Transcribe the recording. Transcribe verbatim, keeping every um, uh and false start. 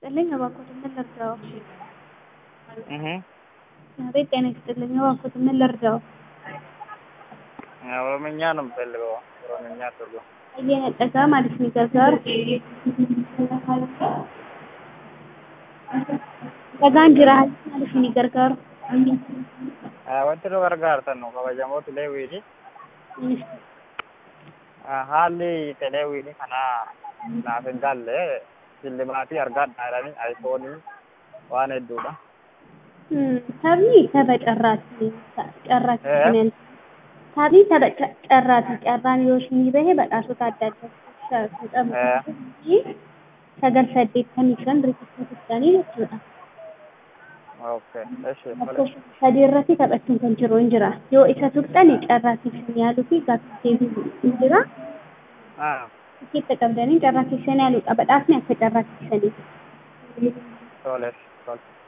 ይስጥልኝ እባክዎትን ምን ልርዳዎ? እህ አቤት ጤና ይስጥልኝ እባክዎትን ምን ልርዳዎ? ኦሮምኛ ነው የምፈልገው ኦሮምኛ ትርጉም እየነጠቀ ማለት ነው gargaar dhagaan jira maaliif ni gargaaru? wanti nu gargaartan nu kabajamoota Leewwiiti. Haalli Leewwiin kanaa naaf hin galle shillimaatii argadhaa jedhanii aayifoonii waan hedduudha. Taphni tapha carraati. Carraati kunneen taphni tapha carraati. Carraan yoo isinii bahe badhaasota adda addaa taphatanii sagal saddeettamii shan riqicha fudhatanii jechuudha. Okay. Eshi. Sadii irratti taphachuun kan jiru hin jira. Yoo isa tuqxani carraatiif isin yaaluu fi gaaffii deebii hin jira. Ah. Itti qabdanii carraa keessan yaaluudha. Badhaasni akka carraa keessanii. Tole. Tole.